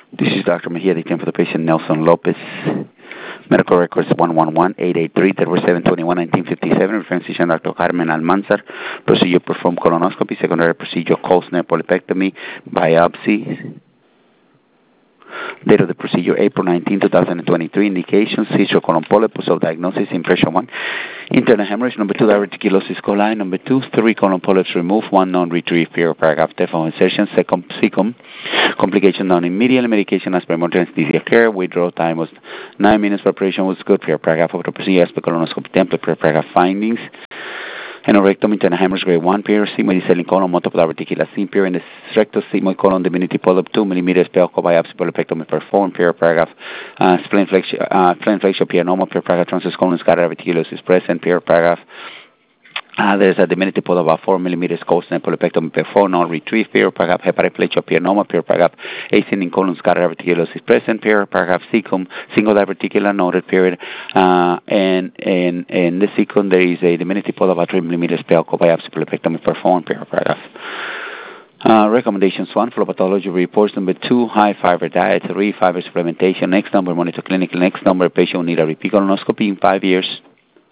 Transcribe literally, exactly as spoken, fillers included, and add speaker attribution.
Speaker 1: This is Doctor Mejia, the for the patient Nelson Lopez. Medical records one one one, eight eight three, seven two one, nineteen fifty-seven. Reference physician Doctor Carmen Almanzar. Procedure performed colonoscopy. Secondary procedure Colsner polypectomy. Biopsy. Date of the procedure April nineteenth, twenty twenty-three. Indications: seizure, colon polyp. So diagnosis: impression one, internal hemorrhage. Number two, diverticulosis coli. Number two, three colon polyps removed. One non-retrieved. Period. Paragraph. Default insertion. Second, second. Complication done immediately. Medication as per emergency anesthesia care. Withdrawal time was nine minutes. Preparation was good. Period. Paragraph. Of the procedure as per colonoscopy template. Period. Paragraph. Findings. Anorectum, internal hemorrhage, grade one, period, sigmoid selling colon, multiple diverticular scene, period, in the rectus, sigmoid colon, diminutive polyp, two millimeters, pelco biopsy, polypectomy performed, period, paragraph, uh, spleen flexure, uh, spleen flexure, period, normal, period, paragraph, transverse colon, scatter diverticulosis present, period, paragraph. Uh, there's a diminutive polyp about four millimeters, Colsner polypectomy performed, non retrieved, period, paragraph, hepatoplegia, period, normal, period, paragraph, ascending colon, scatter diverticulosis present, period, paragraph, cecum, single diverticular noted, period, uh, and and in the cecum there is a diminutive polyp about three millimeters, pelco biopsy, polypectomy performed, period, paragraph. Uh, recommendations: one, flow pathology reports. Number two, high fiber diet. Three, fiber supplementation. Next number, monitor clinical. Next number, patient will need a repeat colonoscopy in five years.